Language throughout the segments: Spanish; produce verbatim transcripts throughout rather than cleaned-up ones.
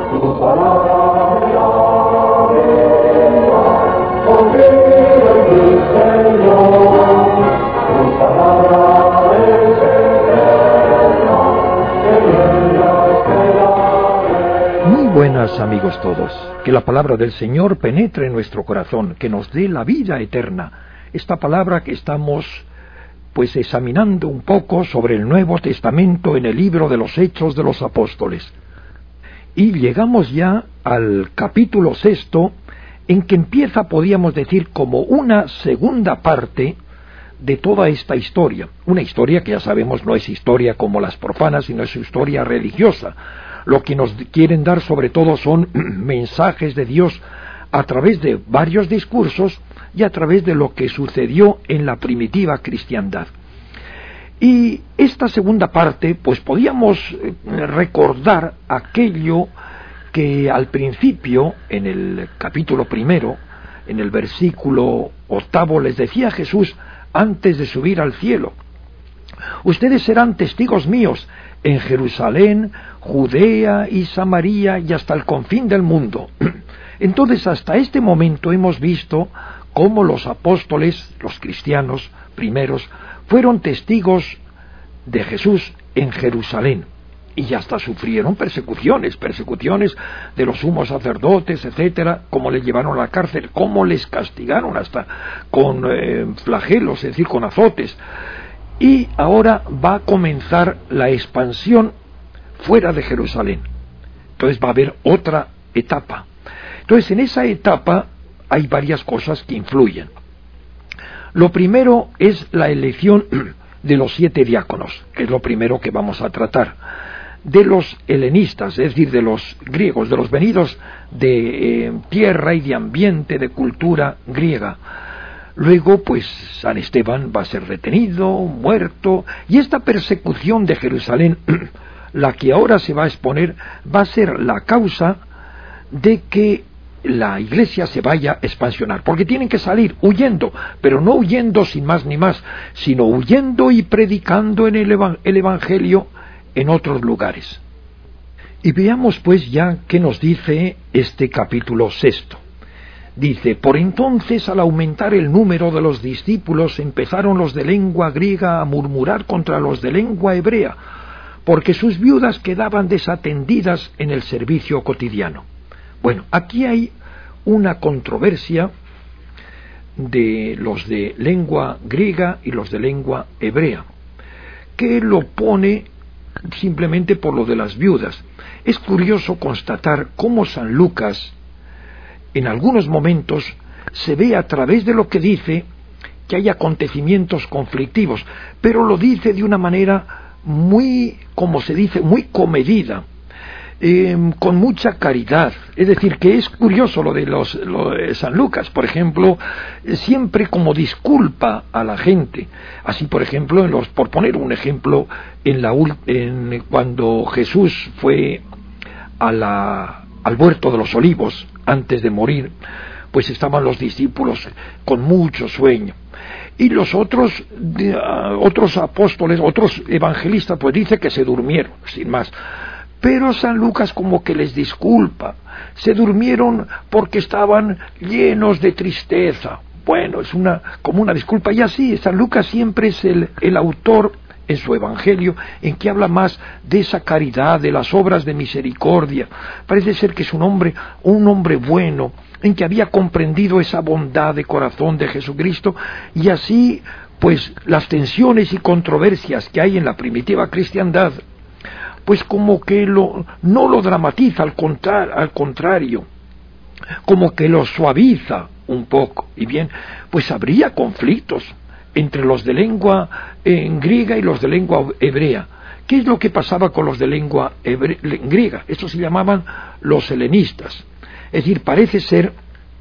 Tu palabra me alegra, confío en ti, Señor. Tu palabra es eterna, en ella esperaré. Muy buenas, amigos todos. Que la palabra del Señor penetre en nuestro corazón, que nos dé la vida eterna. Esta palabra que estamos pues examinando un poco sobre el Nuevo Testamento en el libro de los Hechos de los Apóstoles. Y llegamos ya al capítulo sexto, en que empieza, podríamos decir, como una segunda parte de toda esta historia. Una historia que ya sabemos no es historia como las profanas, sino es historia religiosa. Lo que nos quieren dar sobre todo son mensajes de Dios a través de varios discursos y a través de lo que sucedió en la primitiva cristiandad. Y esta segunda parte, pues podíamos recordar aquello que al principio, en el capítulo primero, en el versículo octavo, les decía Jesús antes de subir al cielo: ustedes serán testigos míos en Jerusalén, Judea y Samaria y hasta el confín del mundo. Entonces, hasta este momento hemos visto cómo los apóstoles, los cristianos primeros, fueron testigos de Jesús en Jerusalén, y hasta sufrieron persecuciones, persecuciones de los sumos sacerdotes, etcétera, cómo les llevaron a la cárcel, cómo les castigaron hasta con eh, flagelos, es decir, con azotes. Y ahora va a comenzar la expansión fuera de Jerusalén. Entonces va a haber otra etapa. Entonces, en esa etapa hay varias cosas que influyen. Lo primero es la elección de los siete diáconos, que es lo primero que vamos a tratar. De los helenistas, es decir, de los griegos, de los venidos de eh, tierra y de ambiente, de cultura griega. Luego, pues, San Esteban va a ser retenido, muerto, y esta persecución de Jerusalén, la que ahora se va a exponer, va a ser la causa de que la iglesia se vaya a expansionar, porque tienen que salir huyendo, pero no huyendo sin más ni más, sino huyendo y predicando en el, evan- el Evangelio en otros lugares. Y veamos pues ya qué nos dice este capítulo sexto. Dice: por entonces, al aumentar el número de los discípulos, empezaron los de lengua griega a murmurar contra los de lengua hebrea, porque sus viudas quedaban desatendidas en el servicio cotidiano. Bueno, aquí hay una controversia de los de lengua griega y los de lengua hebrea, que lo pone simplemente por lo de las viudas. Es curioso constatar cómo San Lucas, en algunos momentos, se ve a través de lo que dice que hay acontecimientos conflictivos, pero lo dice de una manera muy, como se dice, muy comedida, eh, con mucha caridad. Es decir, que es curioso lo de, los, lo de San Lucas, por ejemplo, siempre como disculpa a la gente. Así, por ejemplo, en los, por poner un ejemplo, en la, en, cuando Jesús fue a la, al huerto de los olivos, antes de morir, pues estaban los discípulos con mucho sueño. Y los otros, de, uh, otros apóstoles, otros evangelistas, pues dice que se durmieron, sin más. Pero San Lucas como que les disculpa, se durmieron porque estaban llenos de tristeza. Bueno, es una como una disculpa. Y así, San Lucas siempre es el, el autor en su evangelio en que habla más de esa caridad, de las obras de misericordia. Parece ser que es un hombre, un hombre bueno, en que había comprendido esa bondad de corazón de Jesucristo, y así, pues, las tensiones y controversias que hay en la primitiva cristiandad, pues como que lo, no lo dramatiza, al, contra, al contrario, como que lo suaviza un poco. Y bien, pues habría conflictos entre los de lengua eh, griega y los de lengua hebrea. ¿Qué es lo que pasaba con los de lengua hebre, griega? Estos se llamaban los helenistas. Es decir, parece ser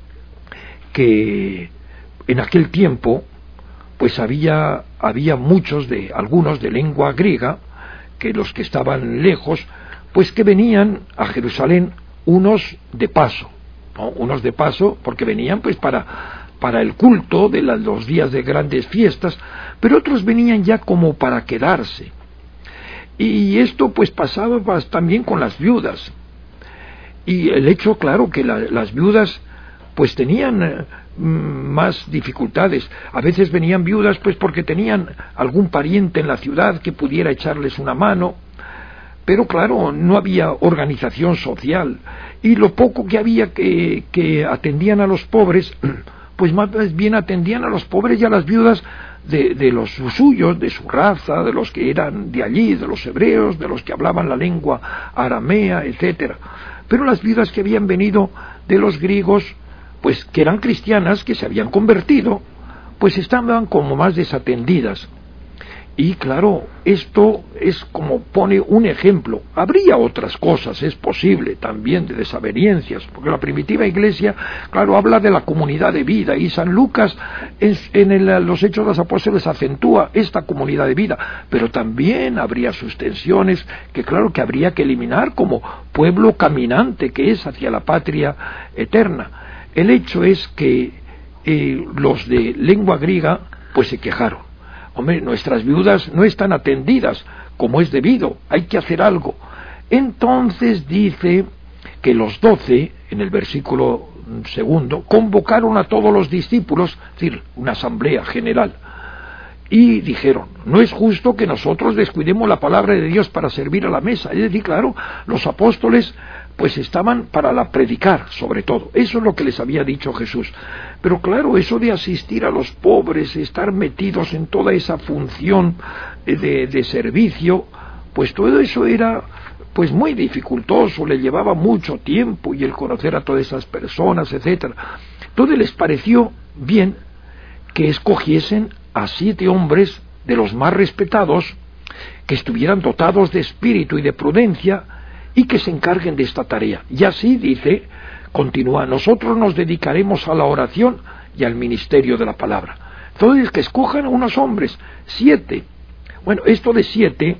que en aquel tiempo pues había, había muchos de, algunos de lengua griega, que los que estaban lejos, pues que venían a Jerusalén, unos de paso, ¿no? Unos de paso porque venían pues para, para el culto de las, los días de grandes fiestas, pero otros venían ya como para quedarse. Y esto pues pasaba también con las viudas. y el hecho, claro, que la, las viudas pues tenían eh, más dificultades. A veces venían viudas pues porque tenían algún pariente en la ciudad que pudiera echarles una mano, pero claro, no había organización social, y lo poco que había que, que atendían a los pobres, pues más bien atendían a los pobres y a las viudas de, de los suyos, de su raza, de los que eran de allí, de los hebreos, de los que hablaban la lengua aramea, etcétera. Pero las viudas que habían venido de los griegos, pues que eran cristianas, que se habían convertido, pues estaban como más desatendidas. Y claro, esto es como pone un ejemplo. Habría otras cosas, es posible, también de desavenencias, porque la primitiva iglesia, claro, habla de la comunidad de vida, y San Lucas en, en el, los Hechos de los Apóstoles acentúa esta comunidad de vida, pero también habría sus tensiones que claro que habría que eliminar como pueblo caminante que es hacia la patria eterna. El hecho es que eh, los de lengua griega pues se quejaron. Hombre, nuestras viudas no están atendidas como es debido, hay que hacer algo. Entonces dice que los doce, en el versículo segundo, convocaron a todos los discípulos, es decir, una asamblea general, y dijeron, no es justo que nosotros descuidemos la palabra de Dios para servir a la mesa. Es decir, claro, los apóstoles pues estaban para la predicar, sobre todo. Eso es lo que les había dicho Jesús. Pero claro, eso de asistir a los pobres, estar metidos en toda esa función de, de servicio, pues todo eso era pues muy dificultoso, le llevaba mucho tiempo, y el conocer a todas esas personas, etcétera. Entonces les pareció bien que escogiesen a siete hombres de los más respetados, que estuvieran dotados de espíritu y de prudencia, y que se encarguen de esta tarea. Y así dice, continúa, nosotros nos dedicaremos a la oración y al ministerio de la palabra. Entonces, que escojan a unos hombres, siete. Bueno, esto de siete,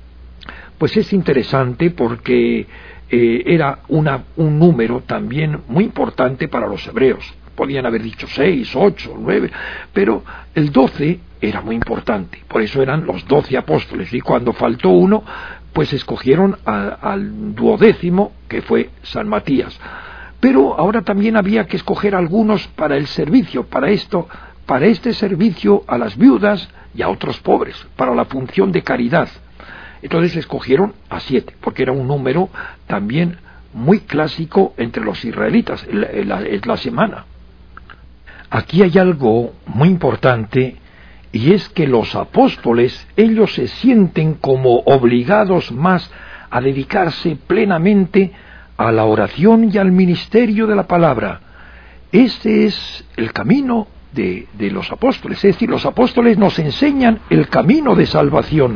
pues es interesante porque eh, era una, un número también muy importante para los hebreos. Podían haber dicho seis, ocho, nueve, pero el doce era muy importante. Por eso eran los doce apóstoles, y cuando faltó uno, pues escogieron a, al duodécimo, que fue San Matías. Pero ahora también había que escoger algunos para el servicio, para esto, para este servicio a las viudas y a otros pobres, para la función de caridad. Entonces escogieron a siete, porque era un número también muy clásico entre los israelitas, es la, la semana. Aquí hay algo muy importante, y es que los apóstoles, ellos se sienten como obligados más a dedicarse plenamente a la oración y al ministerio de la palabra. Este es el camino de, de los apóstoles, es decir, los apóstoles nos enseñan el camino de salvación.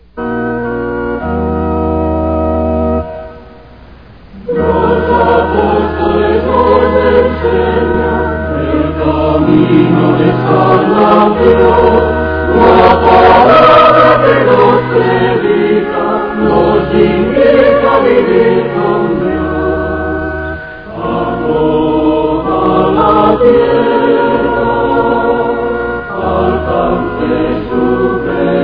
Camino de salvación, la palabra que nos predica, nos invita a vivir con Dios. A toda la tierra alcance su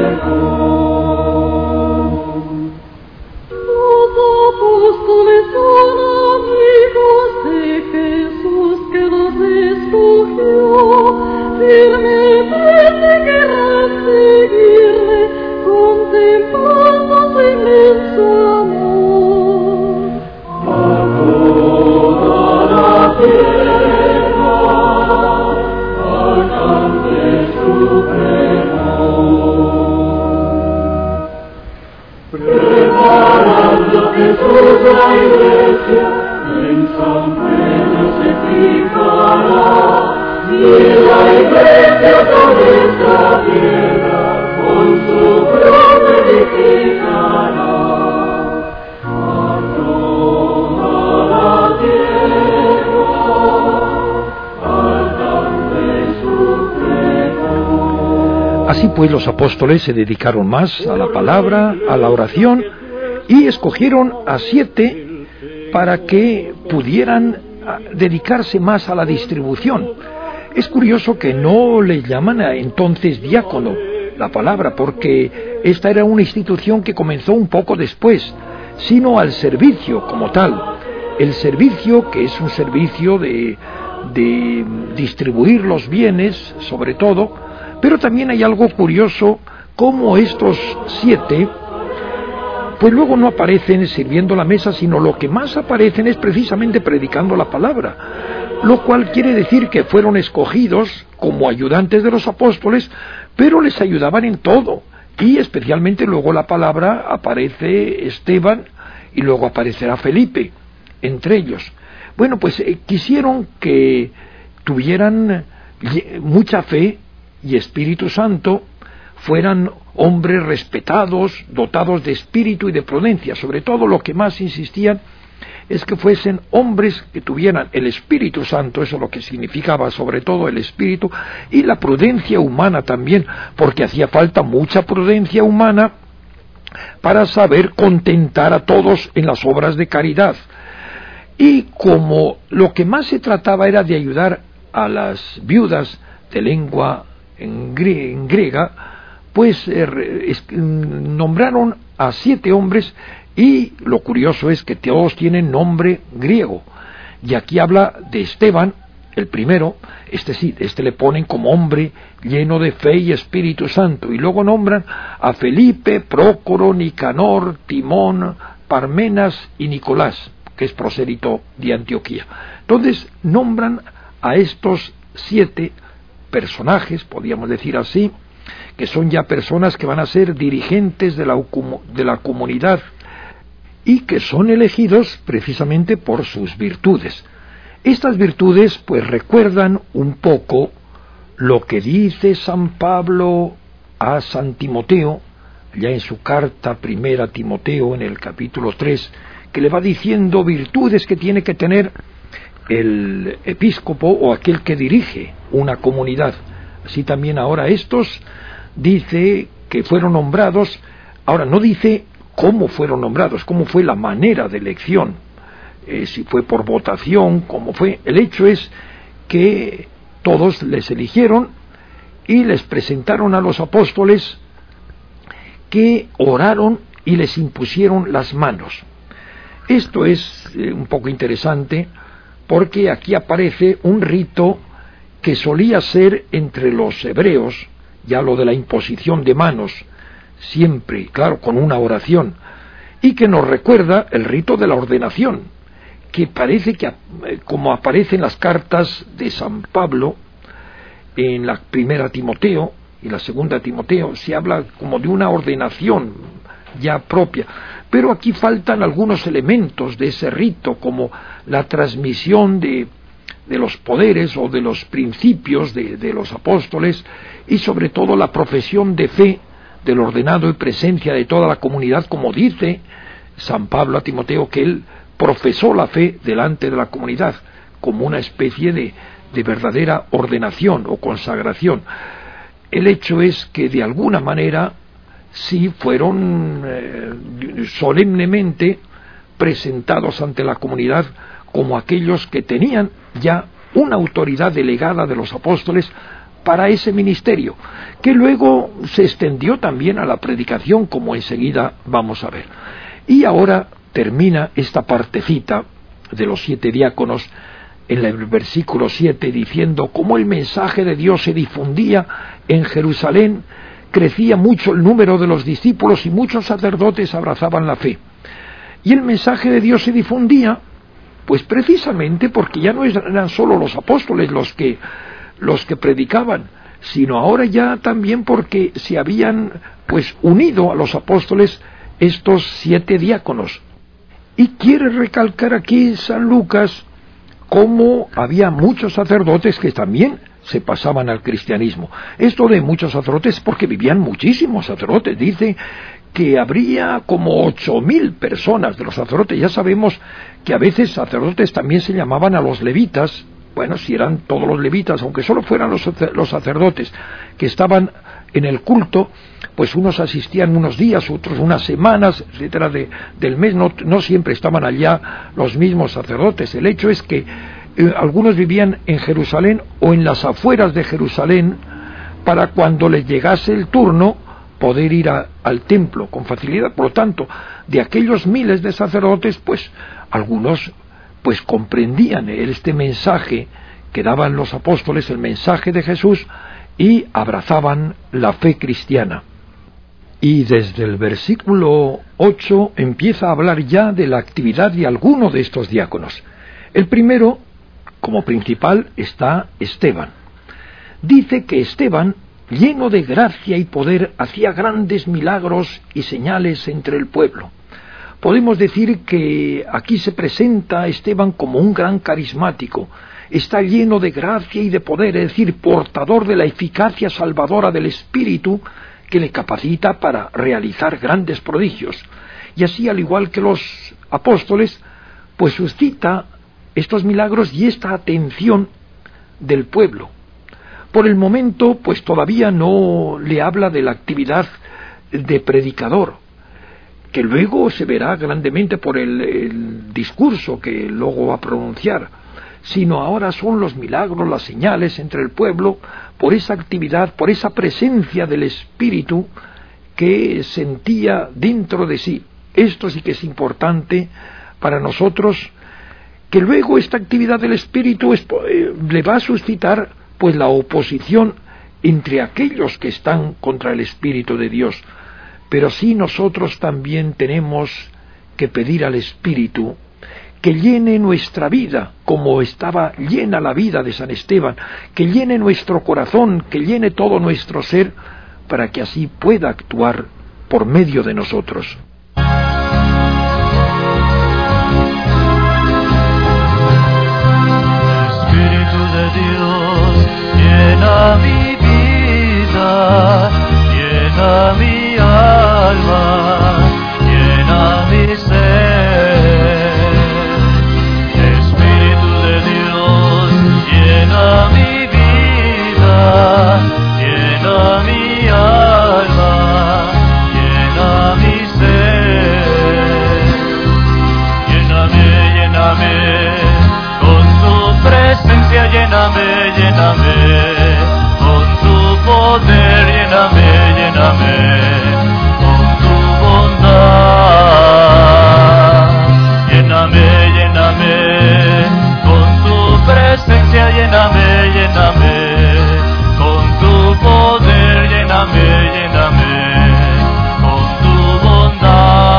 pregón. Los apóstoles son amigos de Jesús, que los escogió, firmemente querrán seguirle, contemplando su inmenso amor. A toda la tierra alcance su pregón. Preparando Jesús la iglesia, en San Pedro se fijará, y la iglesia sobre esta tierra con su cruz edificará. A toda la tierra alcance su pregón. Así pues, los apóstoles se dedicaron más a la palabra, a la oración, y escogieron a siete para que pudieran dedicarse más a la distribución. Es curioso que no le llaman a entonces diácono la palabra, porque esta era una institución que comenzó un poco después, sino al servicio como tal. el servicio, que es un servicio de, de distribuir los bienes, sobre todo, pero también hay algo curioso, como estos siete, pues luego no aparecen sirviendo la mesa, sino lo que más aparecen es precisamente predicando la palabra, lo cual quiere decir que fueron escogidos como ayudantes de los apóstoles, pero les ayudaban en todo, y especialmente luego la palabra aparece Esteban y luego aparecerá Felipe entre ellos. Bueno, pues eh, quisieron que tuvieran mucha fe y Espíritu Santo, fueran hombres respetados, dotados de espíritu y de prudencia. Sobre todo lo que más insistían es que fuesen hombres que tuvieran el Espíritu Santo, eso es lo que significaba sobre todo el Espíritu, y la prudencia humana también, porque hacía falta mucha prudencia humana para saber contentar a todos en las obras de caridad. Y como lo que más se trataba era de ayudar a las viudas de lengua en, grie- en griega, pues eh, es, nombraron a siete hombres, y lo curioso es que todos tienen nombre griego. Y aquí habla de Esteban, el primero, este sí, este le ponen como hombre lleno de fe y Espíritu Santo, y luego nombran a Felipe, Prócoro, Nicanor, Timón, Parmenas y Nicolás, que es prosélito de Antioquía. Entonces nombran a estos siete personajes, podríamos decir así, que son ya personas que van a ser dirigentes de la, de la comunidad y que son elegidos precisamente por sus virtudes. Estas virtudes pues recuerdan un poco lo que dice San Pablo a San Timoteo, ya en su carta primera a Timoteo en el capítulo tres, que le va diciendo virtudes que tiene que tener el episcopo o aquel que dirige una comunidad. Así también ahora estos dice que fueron nombrados, ahora no dice cómo fueron nombrados, cómo fue la manera de elección, eh, si fue por votación, cómo fue. El hecho es que todos les eligieron y les presentaron a los apóstoles, que oraron y les impusieron las manos. Esto es eh, un poco interesante, porque aquí aparece un rito que solía ser entre los hebreos, ya lo de la imposición de manos, siempre, claro, con una oración, y que nos recuerda el rito de la ordenación, que parece que, como aparece en las cartas de San Pablo, en la primera Timoteo y la segunda Timoteo, se habla como de una ordenación ya propia, pero aquí faltan algunos elementos de ese rito, como la transmisión de, de los poderes o de los principios de, de los apóstoles, y sobre todo la profesión de fe del ordenado y presencia de toda la comunidad, como dice San Pablo a Timoteo, que él profesó la fe delante de la comunidad, como una especie de, de verdadera ordenación o consagración. El hecho es que de alguna manera sí fueron eh, solemnemente presentados ante la comunidad como aquellos que tenían ya una autoridad delegada de los apóstoles para ese ministerio, que luego se extendió también a la predicación, como enseguida vamos a ver. Y ahora termina esta partecita de los siete diáconos en el versículo siete, diciendo: como el mensaje de Dios se difundía en Jerusalén, crecía mucho el número de los discípulos y muchos sacerdotes abrazaban la fe. Y el mensaje de Dios se difundía, pues precisamente porque ya no eran solo los apóstoles los que los que predicaban, sino ahora ya también porque se habían pues unido a los apóstoles estos siete diáconos. Y quiere recalcar aquí San Lucas cómo había muchos sacerdotes que también se pasaban al cristianismo. Esto de muchos sacerdotes porque vivían muchísimos sacerdotes. Dice que habría como ocho mil personas de los sacerdotes. Ya sabemos que a veces sacerdotes también se llamaban a los levitas. Bueno, si eran todos los levitas, aunque solo fueran los, los sacerdotes que estaban en el culto, pues unos asistían unos días, otros unas semanas, etcétera, de, del mes. No, no siempre estaban allá los mismos sacerdotes. El hecho es que eh, algunos vivían en Jerusalén o en las afueras de Jerusalén, para cuando les llegase el turno poder ir a, al templo con facilidad. Por lo tanto, de aquellos miles de sacerdotes, pues algunos pues comprendían este mensaje que daban los apóstoles, el mensaje de Jesús, y abrazaban la fe cristiana. Y desde el versículo ocho empieza a hablar ya de la actividad de alguno de estos diáconos. El primero, como principal, está Esteban. Dice que Esteban, lleno de gracia y poder, hacía grandes milagros y señales entre el pueblo. Podemos decir que aquí se presenta a Esteban como un gran carismático. Está lleno de gracia y de poder, es decir, portador de la eficacia salvadora del Espíritu que le capacita para realizar grandes prodigios. Y así, al igual que los apóstoles, pues suscita estos milagros y esta atención del pueblo. Por el momento, pues todavía no le habla de la actividad de predicador, que luego se verá grandemente por el, el discurso que luego va a pronunciar, sino ahora son los milagros, las señales entre el pueblo, por esa actividad, por esa presencia del Espíritu que sentía dentro de sí. Esto sí que es importante para nosotros, que luego esta actividad del Espíritu es, eh, le va a suscitar pues la oposición entre aquellos que están contra el Espíritu de Dios. Pero sí nosotros también tenemos que pedir al Espíritu que llene nuestra vida, como estaba llena la vida de San Esteban, que llene nuestro corazón, que llene todo nuestro ser, para que así pueda actuar por medio de nosotros. Espíritu de Dios, llena mi vida, llena mi alma, llena mi ser. Llena mi vida, llena mi alma, llena mi ser. Lléname, lléname, con tu presencia, lléname, lléname, con tu poder, lléname, lléname, con tu bondad. Lléname, lléname, con tu presencia, lléname, lléname, con tu poder, lléname, lléname, con tu bondad.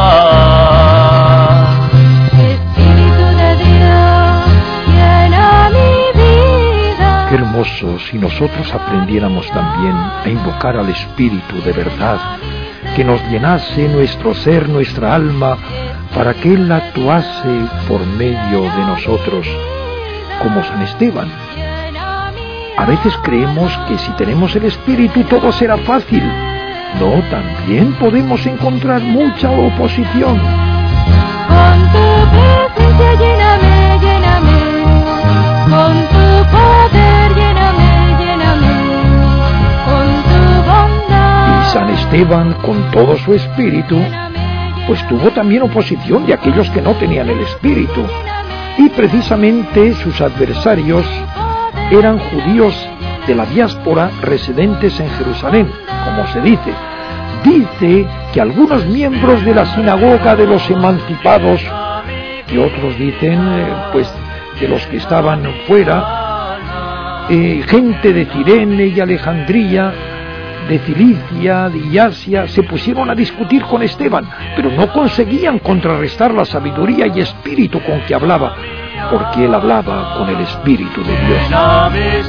Espíritu de Dios, llena mi vida. Qué hermoso si nosotros aprendiéramos también a invocar al Espíritu de verdad, que nos llenase nuestro ser, nuestra alma, para que Él actuase por medio de nosotros, como San Esteban. A veces creemos que si tenemos el Espíritu todo será fácil. No, también podemos encontrar mucha oposición. Con tu presencia lléname, lléname, con tu poder lléname, lléname, con tu bondad. Y San Esteban, con todo su espíritu, pues tuvo también oposición de aquellos que no tenían el Espíritu. Y precisamente sus adversarios eran judíos de la diáspora residentes en Jerusalén, como se dice. Dice que algunos miembros de la sinagoga de los emancipados, que otros dicen, eh, pues, de los que estaban fuera, eh, gente de Cirene y Alejandría, de Cilicia, de Asia, se pusieron a discutir con Esteban, pero no conseguían contrarrestar la sabiduría y espíritu con que hablaba, porque él hablaba con el Espíritu de Dios. Lléname,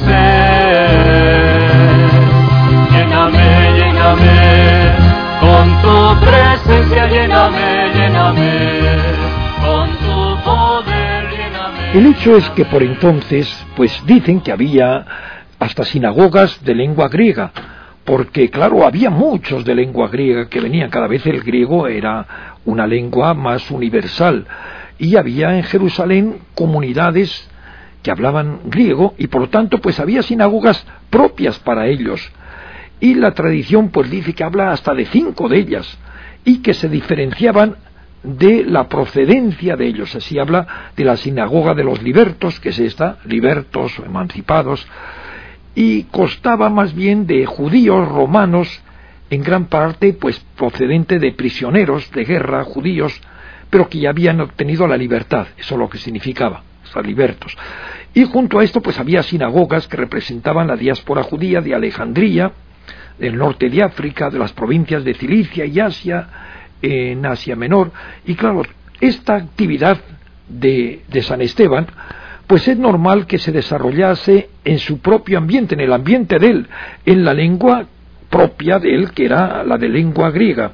lléname, lléname, con tu presencia, lléname, lléname, con tu poder, lléname. El hecho es que por entonces, pues dicen que había hasta sinagogas de lengua griega, porque claro, había muchos de lengua griega que venían, cada vez el griego era una lengua más universal, y había en Jerusalén comunidades que hablaban griego, y por lo tanto pues había sinagogas propias para ellos, y la tradición pues dice que habla hasta de cinco de ellas, y que se diferenciaban de la procedencia de ellos. Así habla de la sinagoga de los libertos, que es esta, libertos o emancipados, y constaba más bien de judíos romanos, en gran parte pues procedente de prisioneros de guerra judíos, pero que ya habían obtenido la libertad, eso es lo que significaba, estar libertos. Y junto a esto pues había sinagogas que representaban la diáspora judía de Alejandría, del norte de África, de las provincias de Cilicia y Asia, en Asia Menor, y claro, esta actividad de, de San Esteban, pues es normal que se desarrollase en su propio ambiente, en el ambiente de él, en la lengua propia de él, que era la de lengua griega.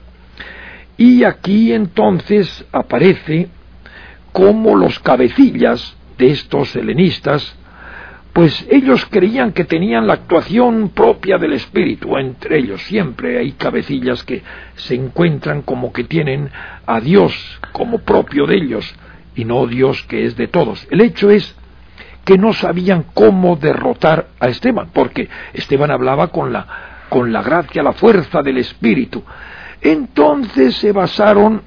Y aquí entonces aparece como los cabecillas de estos helenistas, pues ellos creían que tenían la actuación propia del Espíritu. Entre ellos siempre hay cabecillas que se encuentran como que tienen a Dios como propio de ellos, y no Dios que es de todos. El hecho es que no sabían cómo derrotar a Esteban, porque Esteban hablaba con la, con la gracia, la fuerza del Espíritu. Entonces se basaron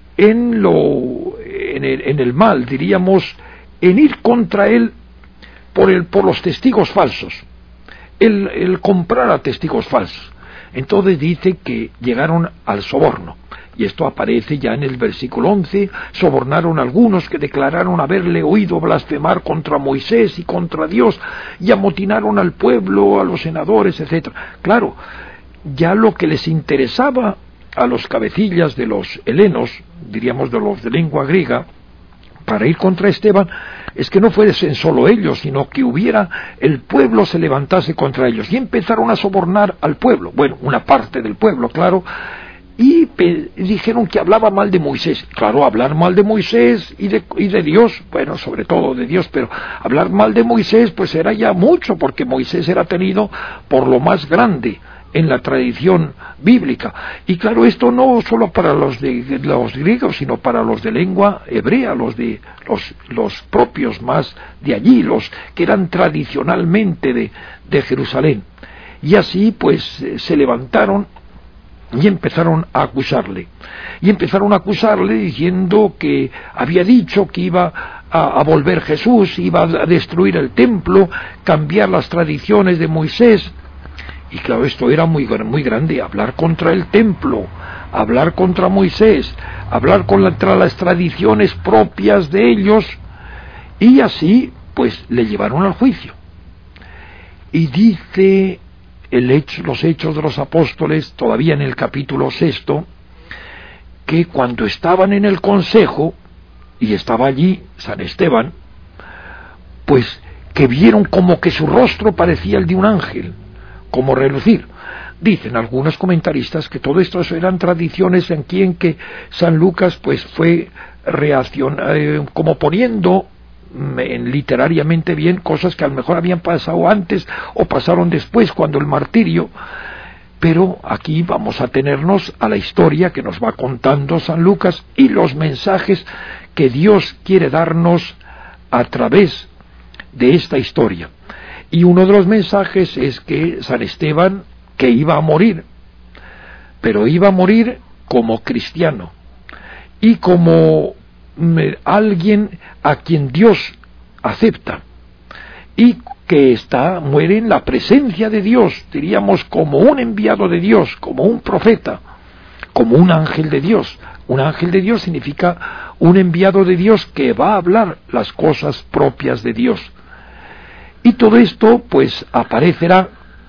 en, lo, en, el, en el mal, diríamos, en ir contra él por, el, por los testigos falsos, el, el comprar a testigos falsos. Entonces dice que llegaron al soborno, y esto aparece ya en el versículo once, sobornaron a algunos que declararon haberle oído blasfemar contra Moisés y contra Dios, y amotinaron al pueblo, a los senadores, etcétera. Claro, ya lo que les interesaba a los cabecillas de los helenos, diríamos de los de lengua griega, para ir contra Esteban, es que no fuesen solo ellos, sino que hubiera, el pueblo se levantase contra ellos, y empezaron a sobornar al pueblo, bueno, una parte del pueblo, claro, y pe- dijeron que hablaba mal de Moisés. Claro, hablar mal de Moisés y de, y de Dios, bueno, sobre todo de Dios, pero hablar mal de Moisés pues era ya mucho, porque Moisés era tenido por lo más grande en la tradición bíblica. Y claro, esto no solo para los de los griegos, sino para los de lengua hebrea, los de los, los propios más de allí, los que eran tradicionalmente de, de Jerusalén. Y así pues se levantaron y empezaron a acusarle. Y empezaron a acusarle diciendo que había dicho que iba a, a volver Jesús, iba a destruir el templo, cambiar las tradiciones de Moisés. Y claro, esto era muy, muy grande, hablar contra el templo, hablar contra Moisés, hablar contra las tradiciones propias de ellos, y así, pues, le llevaron al juicio. Y dice el hecho, los Hechos de los Apóstoles, todavía en el capítulo sexto, que cuando estaban en el consejo, y estaba allí San Esteban, pues, que vieron como que su rostro parecía el de un ángel, como relucir. Dicen algunos comentaristas que todo esto eran tradiciones en quien que San Lucas pues fue reacción, eh, como poniendo en, literariamente bien cosas que a lo mejor habían pasado antes o pasaron después cuando el martirio, pero aquí vamos a tenernos a la historia que nos va contando San Lucas y los mensajes que Dios quiere darnos a través de esta historia. Y uno de los mensajes es que San Esteban, que iba a morir, pero iba a morir como cristiano y como alguien a quien Dios acepta y que está, muere en la presencia de Dios, diríamos como un enviado de Dios, como un profeta, como un ángel de Dios. Un ángel de Dios significa un enviado de Dios que va a hablar las cosas propias de Dios. Y todo esto pues aparecerá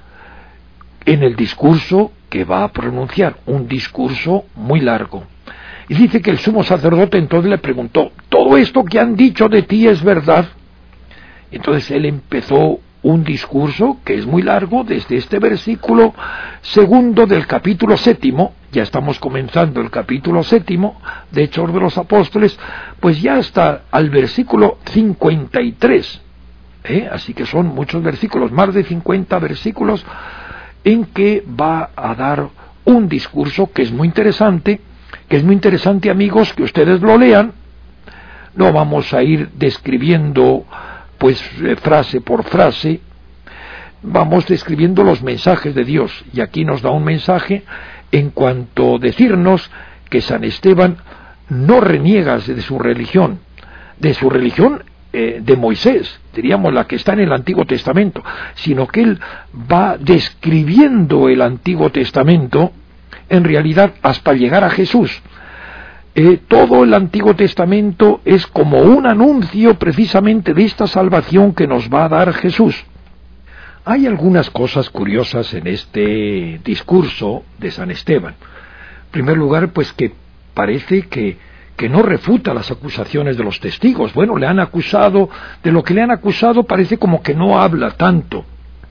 en el discurso que va a pronunciar, un discurso muy largo. Y dice que el sumo sacerdote entonces le preguntó, ¿todo esto que han dicho de ti es verdad? Entonces él empezó un discurso que es muy largo, desde este versículo segundo del capítulo séptimo, ya estamos comenzando el capítulo séptimo de Hechos de los Apóstoles, pues ya hasta al versículo cincuenta y tres. ¿Eh? Así que son muchos versículos, más de cincuenta versículos, en que va a dar un discurso que es muy interesante, que es muy interesante, amigos, que ustedes lo lean. No vamos a ir describiendo, pues, frase por frase, vamos describiendo los mensajes de Dios, y aquí nos da un mensaje en cuanto a decirnos que San Esteban no reniega de su religión, de su religión de Moisés, diríamos la que está en el Antiguo Testamento, sino que él va describiendo el Antiguo Testamento en realidad hasta llegar a Jesús. eh, todo el Antiguo Testamento es como un anuncio precisamente de esta salvación que nos va a dar Jesús. Hay algunas cosas curiosas en este discurso de San Esteban. En primer lugar, pues que parece que, que no refuta las acusaciones de los testigos. Bueno, le han acusado, de lo que le han acusado parece como que no habla tanto,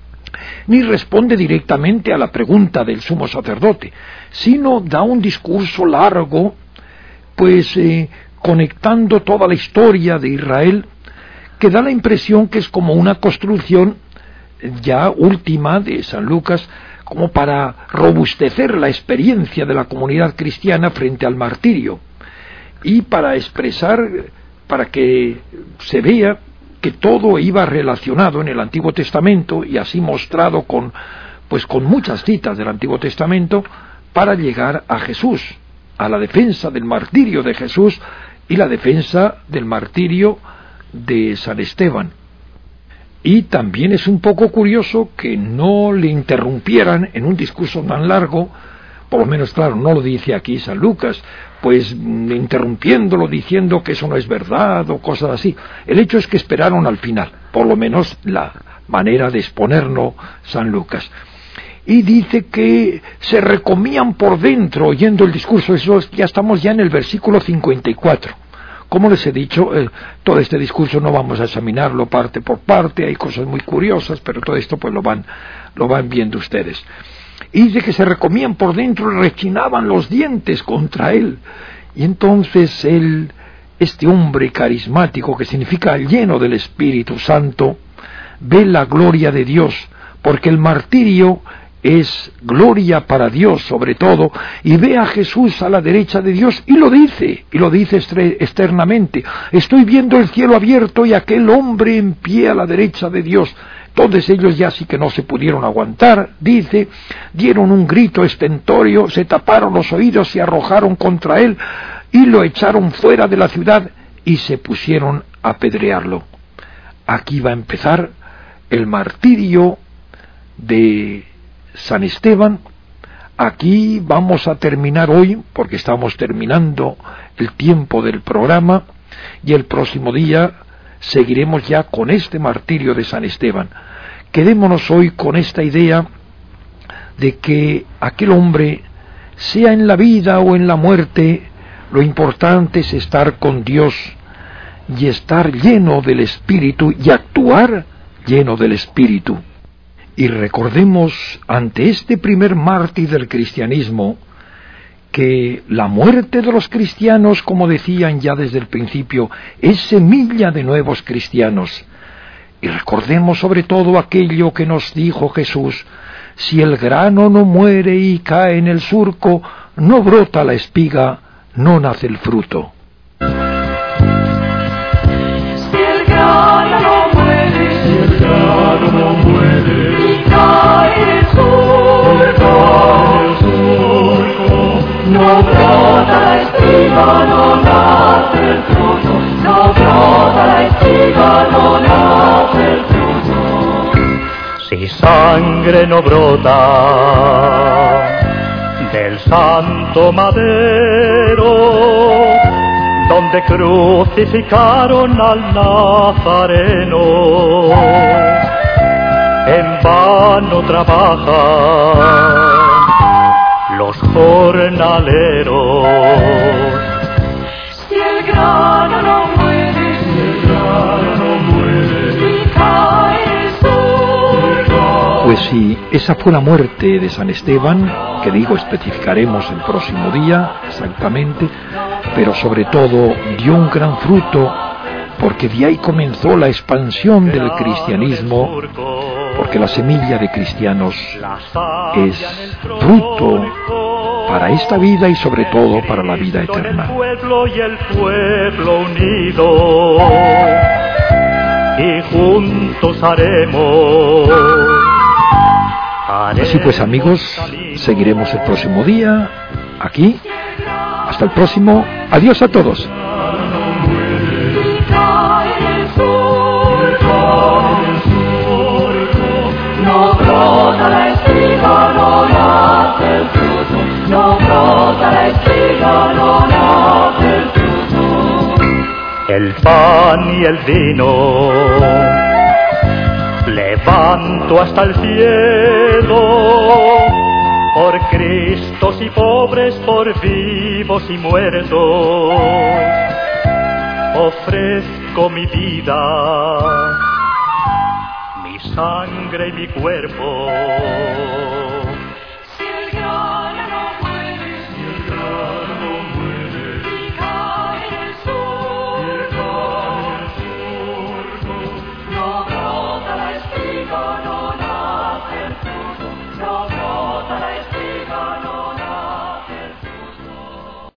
ni responde directamente a la pregunta del sumo sacerdote, sino da un discurso largo, pues eh, conectando toda la historia de Israel, que da la impresión que es como una construcción ya última de San Lucas, como para robustecer la experiencia de la comunidad cristiana frente al martirio, y para expresar, para que se vea que todo iba relacionado en el Antiguo Testamento, y así mostrado con, pues con muchas citas del Antiguo Testamento, para llegar a Jesús, a la defensa del martirio de Jesús y la defensa del martirio de San Esteban. Y también es un poco curioso que no le interrumpieran en un discurso tan largo, por lo menos, claro, no lo dice aquí San Lucas, pues interrumpiéndolo, diciendo que eso no es verdad o cosas así. El hecho es que esperaron al final, por lo menos la manera de exponerlo San Lucas. Y dice que se recomían por dentro oyendo el discurso. Eso ya estamos ya en el versículo cincuenta y cuatro. Como les he dicho, eh, todo este discurso no vamos a examinarlo parte por parte, hay cosas muy curiosas, pero todo esto pues lo van, lo van viendo ustedes. Y dice que se recomían por dentro y rechinaban los dientes contra él. Y entonces él, este hombre carismático, que significa lleno del Espíritu Santo, ve la gloria de Dios, porque el martirio es gloria para Dios sobre todo, y ve a Jesús a la derecha de Dios, y lo dice, y lo dice externamente: estoy viendo el cielo abierto y aquel hombre en pie a la derecha de Dios. Entonces ellos ya sí que no se pudieron aguantar, dice, dieron un grito estentorio, se taparon los oídos y arrojaron contra él, y lo echaron fuera de la ciudad, y se pusieron a apedrearlo. Aquí va a empezar el martirio de San Esteban. Aquí vamos a terminar hoy, porque estamos terminando el tiempo del programa, y el próximo día seguiremos ya con este martirio de San Esteban. Quedémonos hoy con esta idea de que aquel hombre, sea en la vida o en la muerte, lo importante es estar con Dios y estar lleno del Espíritu y actuar lleno del Espíritu. Y recordemos ante este primer mártir del cristianismo que la muerte de los cristianos, como decían ya desde el principio, es semilla de nuevos cristianos. Y recordemos sobre todo aquello que nos dijo Jesús: si el grano no muere y cae en el surco, no brota la espiga, no nace el fruto. Si el grano no muere, si el grano no muere, y cae en el surco, no brota la espiga, no nace el fruto. No brota la espiga, no nace el fruto. Si sangre no brota del santo madero, donde crucificaron al Nazareno, en vano trabajan los jornaleros. Si el grano no muere, si el grano no muere, y cae el surco. Pues sí, esa fue la muerte de San Esteban, que digo, especificaremos el próximo día exactamente, pero sobre todo dio un gran fruto, porque de ahí comenzó la expansión del cristianismo, porque la semilla de cristianos es fruto para esta vida y sobre todo para la vida eterna. El pueblo y el pueblo unido, y juntos haremos. Así pues, amigos, seguiremos el próximo día aquí. Hasta el próximo. Adiós a todos. No brota la espiga, no nace el fruto. No brota la espiga, no nace el pan y el vino. Levanto hasta el cielo, por Cristos y pobres, por vivos y muertos. Ofrezco mi vida, mi sangre y mi cuerpo,